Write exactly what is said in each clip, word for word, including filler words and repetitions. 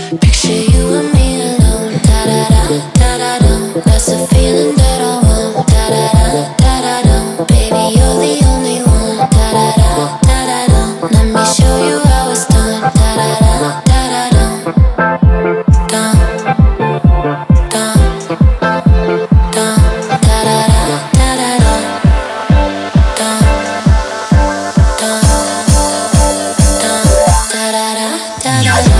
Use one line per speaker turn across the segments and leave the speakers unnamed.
Picture you and me alone. Da da da da da da. That's the feeling that I want. Da da da da da da. Baby, you're the only one. Da da da da da da. Let me show you how it's done. Da da da da da da. Dun dun dun. Da da da da da da. Dun dun dun. Da da da da da da.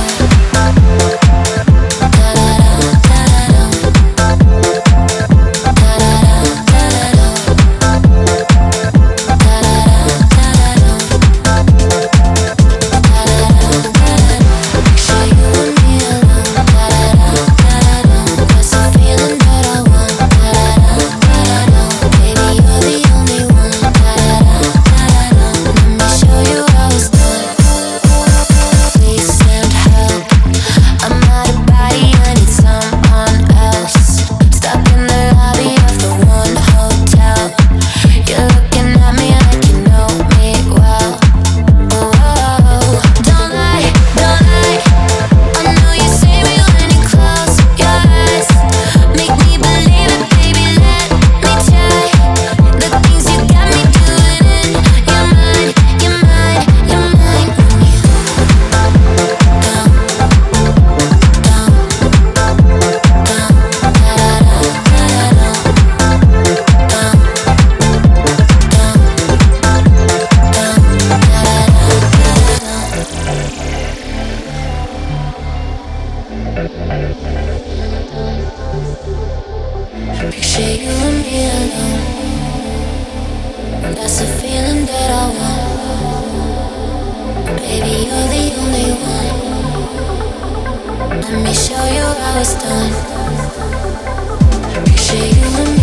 Picture you and me alone. That's the feeling that I want. Baby, you're the only one. Let me show you how it's done. Picture you and me.